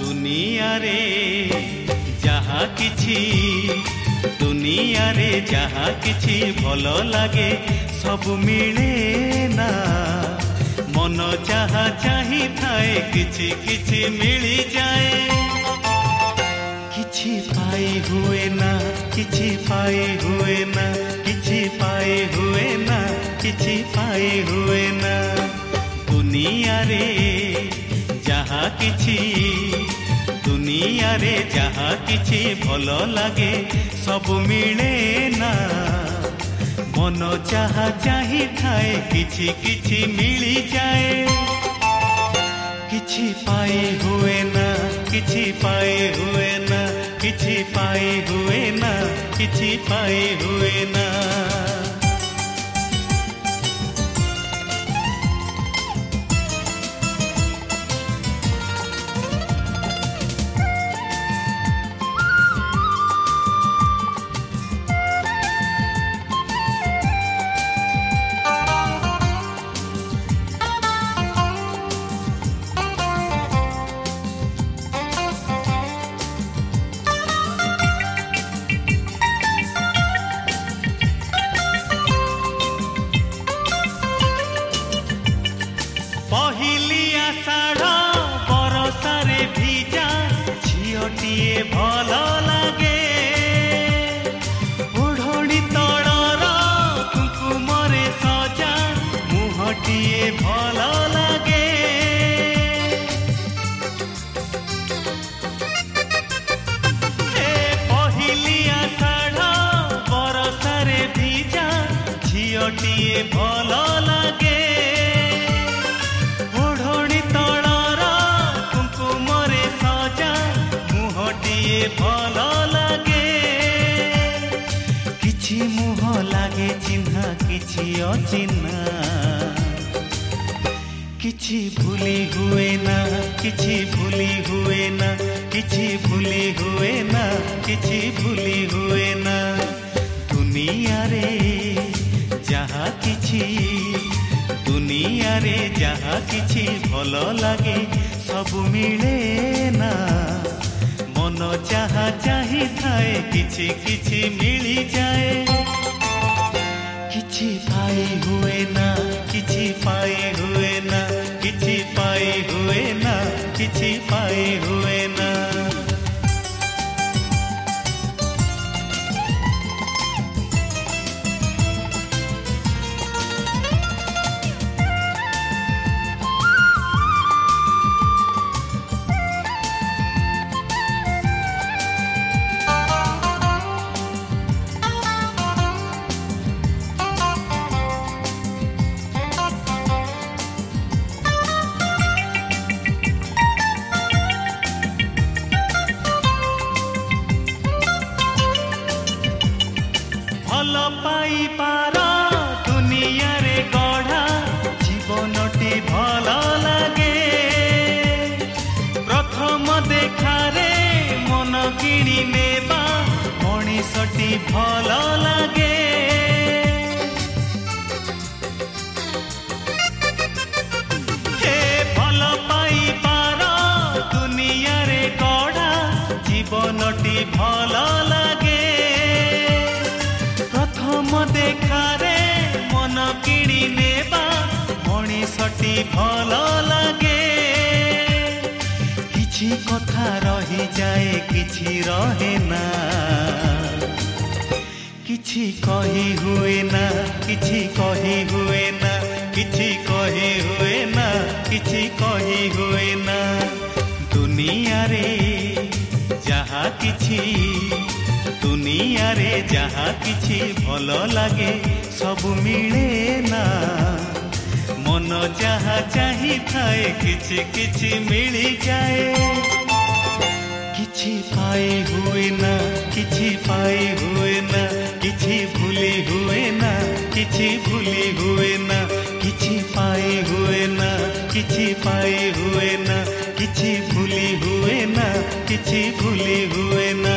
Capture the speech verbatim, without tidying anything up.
दुनिया रे जहा किछि दुनिया रे जहा किछि भलो लागे सब मिले ना मन जहा चाही थाए किछि किछि मिली जाए किछि पाई हुए ना किछि पाई हुए ना किछि पाई हुए ना किछि पाई हुए ना दुनिया रे जहा किछि दुनिया रे जहा किछि भलो लागे सब मिले ना मन जहा चाही थाए किछि किछि मिली जाए किछि पाई हुए ना किछि पाई हुए ना किछि पाई हुए ना किछि पाई हुए ना पहिली आषाढ़ बरसारे भिजा झीओटीए भल लागे ओढ़णी तलर कुकुमरे सजा मुहटीए भल लागे ए पहिली आषाढ़ बरसारे भिजा झीओटीए भल लागे भल लागे किछि मुह लागे चिन्हा किछि अचिन्हा किछि भूली हुए ना किछि भूली हुए ना किछि भूली हुए ना किछि भूली हुए ना दुनिया रे जहा किछि दुनिया रे जहा किछि भल लागे सब मिले ना मन जहा चाही थाए किछि किछि मिली जाए किछि पाई हुए ना किछि पाई हुए ना किछि पाई हुए ना किछि पाई हुए ना भल पाई पार दुनिया रे गढ़ा जीवनटी भल लागे प्रथम देखारे मन किणी नेबा मनीषटी भल लागे हे भल पाई पार दुनिया रे गढ़ा जीवनटी भल लागे देखारे मन किणी नेबा मनीषटी भल लागे किछि कथा रही जाए किछि रहे ना किछि कही हुए ना किछि कही हुए ना किछि कही हुए ना किछि कही हुए ना दुनिया रे जहा किछि दुनिया रे जहा किछि भल लागे सब मिले ना मन जहा चाही थाए किछि किछि मिली जाए किछि पाई हुए ना किछि पाई हुए ना किछि भूली हुए ना किछि भूली हुए ना किछि पाई हुए ना किछि पाई हुए ना किछि भूली हुए ना किछि भूली हुए ना